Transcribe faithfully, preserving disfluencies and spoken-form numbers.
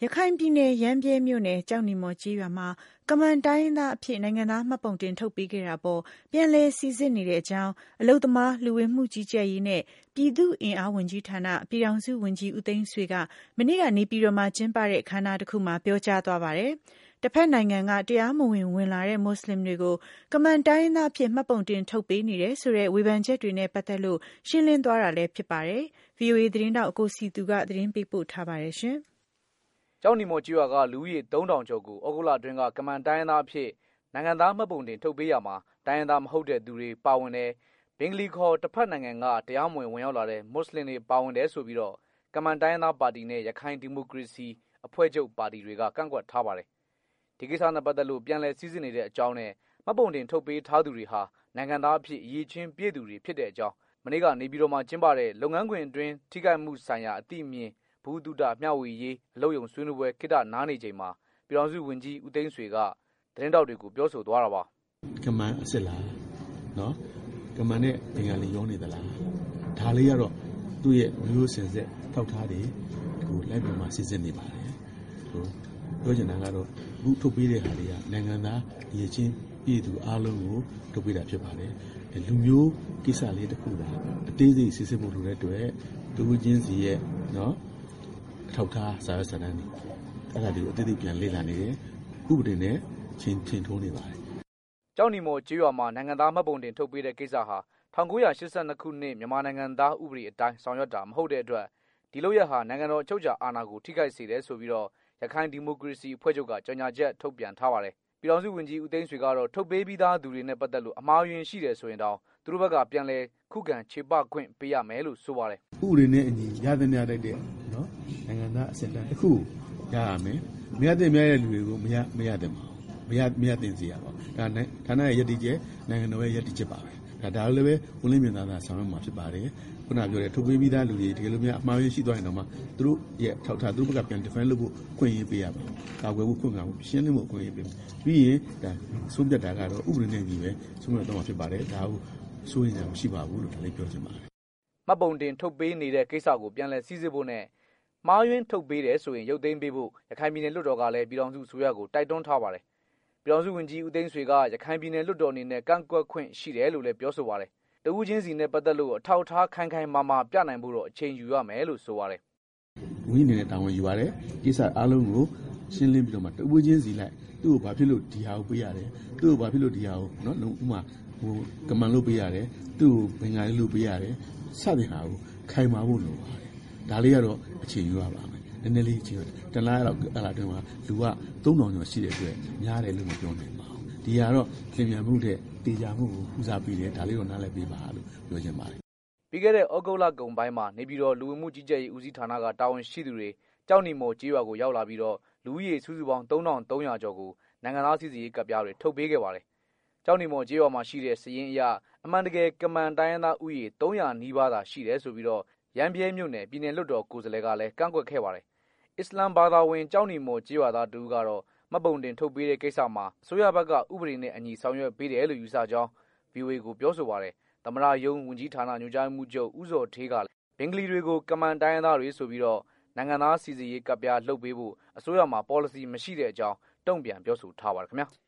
ရခိုင်ပြည်နယ်ရမ်းဗြဲမြို့နယ်ကျောက်နီမော်ကျေးရွာမှာကမန်တိုင်းရင်းသားအဖြစ်နိုင်ငံသားမှတ်ပုံတင်ထုတ်ပေးခဲ့တာပေါ်ပြန်လည်စိစစ်နေတဲ့အကြောင်းအလုပ်သမားလူဝင်မှုကြီးကြပ်ရေးနဲ့ပြည်သူ့အင်အားဝန်ကြီးဌာနပြည်ထောင်စုဝန်ကြီးဦးသိန်းဆွေကမနေ့ကနေပြည်တော်မှာကျင်းပတဲ့အခမ်းအနားတစ်ခုမှာပြောကြားသွားပါတယ်။တစ်ဖက်နိုင်ငံကတရားမဝင်ဝင်လာတဲ့မွတ်စလင်တွေကိုကမန်တိုင်းရင်းသားအဖြစ်မှတ်ပုံတင်ထုတ်ပေးနေတယ်ဆိုတဲ့ဝေဖန်ချက်တွေနဲ့ပတ်သက်လို့ရှင်းလင်းသွားတာလည်းဖြစ်ပါတယ်။ ဗီအိုအေသတင်းတောက်ကိုစီသူကသတင်းပေးပို့ထားပါတယ်ရှင်။ကျောက်နီမော်ကျေးရွာကလူဦးရေသုံးထောင်ကျော်ကိုဩဂုတ်လအတွင်းကကမန်တိုင်းရင်းသားအဖြစ်နိုင်ငံသားမှတ်ပုံတင်ထုတ်ပေးရမှာတိုင်းရင်းသားမဟုတ်တဲ့သူတွေပါဝင်တယ်ဘင်္ဂလီခေါ်တစ်ဖက်နိုင်ငံကတရားမဝင်ဝင်ရောက်လာတဲ့မွတ်စလင်တွေပါဝင်တယ်ဆိုပြီးတော့ကမန်တိုင်းရင်းသားပါတီနဲ့ရခိုင်ဒီမိုကရေစီအဖွဲ့ချုပ်ပါတီတွေကကန့်ကွက်ထားပါတယ်ဒီကိစ္စနဲ့ပတ်သက်လို့ပြန်လည်စည်းစစ်နေတဲ့အကြောင်းနဲ့မှတ်ပုံတင်ထုတ်ပေးထားသူတွေဟာနိုင်ငံသားအဖြစ်အရေးချင်းပြည့်သူတွေဖြစ်တဲ့အကြောင်းမနေ့ကနေပြည်တော်မှာကျင်းပတဲ့လုပ်ငန်းခွင်အတွင်းထိခိုက်မှုဆိုင်ရာအသိမြင်ဘူးတုဒမျှဝေရေးအလုပ်ယုံဆွေးနွေးပွဲခိတနားနေချိန်မှာပြည်ထောင်စုဝန်ကြီးဦးသိန်းဆွေကသတင်းတောက်တွေကိုပြောဆိုသွားတာပါကမန်အစ်စ်လားနော်ကမန်နဲ့ဘင်္ဂလီရောနေသလားဒါလေးကတော့သူ့ရဲ့မျိုးစင်ဆက်ထောက်ထားတယ်ကိုလိုက်ပြန်မှာစစ်စစ်နေပါတယ်ဟိုပြောချင်တာကတော့အခုထုတ်ပေးတဲ့ဟာတွေကနိုင်ငံသားရည်ချင်းပြည်သူအားလုံးကိုထုတ်ပေးတာဖြစ်ပါတယ်လူမျိုးကိစ္စလေးတစ်ခုသာအသေးစိတ်စစ်စစ်ဖို့လိုတဲ့အတွက်တူချင်းစီရဲ့နော်ထောက်ထားစာရွက်စာတမ်းတွေအဲ့ဒါတွေကိုအသေးသေးပြန်လေ့လာနေတယ်ဥပဒေနဲ့ချင်းချင်းထိုးနေပါတယ်ကျောက်နီမော်ကျေးရွာမှာနိုင်ငံသားမှတ်ပုံတင်ထုတ်ပေးတဲ့ကိစ္စဟာ၁၉၈၂ခုနှစ်မြန်မာနိုင်ငံသားဥပဒေအတိုင်းဆောင်ရွက်တာမဟုတ်တဲ့အတွက်ဒီလုပ်ရဟာနိုင်ငံတော်အချုပ်အခြာအာဏာကိုထိခိုက်စေတယ်ဆိုပြီးတော့ရခိုင်ဒီမိုကရေစီအဖွဲ့ချုပ်ကကြေညာချက်ထုတ်ပြန်ထားပါတယ်ပြည်ထောင်စုဝန်ကြီးဦးသိန်းဆွေကတော့ထုတ်ပေးပြီးသားသူတွေနဲ့ပတ်သက်လို့အမှားယွင်းရှိတယ်ဆိုရင်တော့သူတို့ဘက်ကပြန်လဲခုခံခြေပခွင့်ပေးရမယ်လို့ဆိုပါတယ်ဥပဒေနဲ့အညီရသမျှတဲ့တဲ့နော်နိုင်ငံသားအစစ်တမ်းတစ်ခုရရမယ်မရတဲ့မရတဲ့လူတွေကိုမရမရတဲ့မှာမရမရတင်စီရပါဒါနဲ့ဌာနရဲ့ယက်တိကျနိုင်ငံတော်ရဲ့ယက်တိကျပါပဲဒါဒါလည်းပဲဦးလင်းမြင့်သားသားဆောင်ရွက်မှာဖြစ်ပါတယ်ခုနပြောတဲ့ထုတ်ပေးပြီးသားလူတွေဒီလိုမျိုးအမှားယွင်းရှိသွားရင်တော့မှသူတို့ရဲ့ထောက်ထားသူတို့ဘက်ကပြန် defend လုပ်ဖို့ခွင့်ရပေးရပါကာကွယ်ဖို့ခွင့်ကရှင်းလင်းဖို့ခွင့်ရပေးပြီးရင်ဒါဆုံးဖြတ်တာကတော့ဥပဒေနဲ့ညီပဲဆုံးဖြတ်တော့မှာဖြစ်ပါတယ်ဒါကိုစိုးရင်မရှိပါဘူးလို့ဒါလေးပြောချင်ပါတယ်မှတ်ပုံတင်ထုတ်ပေးနေတဲ့ကိစ္စကိုပြန်လည်စည်းစစ်ဖို့နဲ့မှားယွင်းထုတ်ပေးတယ်ဆိုရင်ရုပ်သိမ်းပေးဖို့ရခိုင်ပြည်နယ်လွှတ်တော်ကလည်းပြည်ထောင်စုအစိုးရကိုတိုက်တွန်းထားပါတယ်ပြည်ထောင်စုဝန်ကြီးဦးသိန်းဆွေကရခိုင်ပြည်နယ်လွှတ်တော်အနေနဲ့ကန့်ကွက်ခွင့်ရှိတယ်လို့လည်းပြောဆိုပါတယ်တဦးချင်းစီနဲ့ပတ်သက်လို့အထောက်ထားခိုင်ခိုင်မာမာပြနိုင်ဖို့တော့အချိန်ယူရမယ်လို့ဆိုပါတယ်ဝန်ကြီးအနေနဲ့တာဝန်ယူရတယ်ကိစ္စအားလုံးကိုရှင်းလင်းပြီးတော့မှတဦးချင်းစီလိုက်သူ့ကိုဘာဖြစ်လို့ဒီဟာကိုပေးရတယ်သူ့ကိုဘာဖြစ်လို့ဒီဟာကိုနော်လုံးဥမာဟိုကမန်လို့ပေးရတယ်သူ့ကိုဘင်္ဂါလီလို့ပေးရတယ်စတဲ့ဟာကိုခိုင်မာဖို့လိုပါတယ်ဒါလေးကတော့အချိန်ယူရပါမယ်နည်းနည်းလေးချင်းတလားတော့အဲ့လာတွင်မှာလူကသုံးထောင်ကျော်ရှိတဲ့အတွက်များတယ်လို့မပြောနိုင်ပါဘူးဒီကတော့ပြင်ပြန်မှုတဲ့တေချာမှုကိုဦးစားပေးတယ်ဒါလေးတော့နားလည်ပေးပါလို့ပြောချင်ပါတယ်ပြီးခဲ့တဲ့ဩဂုတ်လကုန်ပိုင်းမှာနေပြည်တော်လူဝင်မှုကြီးကြပ်ရေးဦးစီးဌာနကတာဝန်ရှိသူတွေကြောက်နီမော်ကျေးရွာကိုရောက်လာပြီးတော့လူဦးရေစုစုပေါင်းသုံးထောင်သုံးရာကျော်ကိုနိုင်ငံသားစီစီရေးကပ်ပြားတွေထုတ်ပေးခဲ့ပါတယ်ကြောက်နီမော်ကျေးရွာမှာရှိတဲ့စရင်အရအမှန်တကယ်ကမန်တိုင်းရင်းသားဦးရေသုံးရာနီးပါးသာရှိတယ်ဆိုပြီးတော့ရမ်းဗြဲမြို့နယ်ပြည်နယ်လွှတ်တော်ကိုယ်စားလှယ်ကလည်းကန့်ကွက်ခဲ့ပါတယ်အစ္စလမ်ဘာသာဝင်ကြောက်နီမော်ကျေးရွာသားတူကတော့မှတ်ပုံတင်ထုတ်ပေးတဲ့ကိစ္စမှာအစိုးရဘက်ကဥပဒေနဲ့အညီဆောင်ရွက်ပေးတယ်လို့ယူဆကြောင်း ဗီအိုအေ ကိုပြောဆိုပါတယ်သမ္မတရုံးဝန်ကြီးဌာနညွှန်ကြားမှုချုပ်ဦးဇော်ဌေးကဘင်္ဂလီတွေကိုကမန်တိုင်းရင်းသားတွေဆိုပြီးတော့နိုင်ငံသားစီစီရေးကပ်ပြားလှုပ်ပေးဖို့အစိုးရမှာ policy မရှိတဲ့အကြောင်းတုံ့ပြန်ပြောဆိုထားပါတယ်ခင်ဗျာ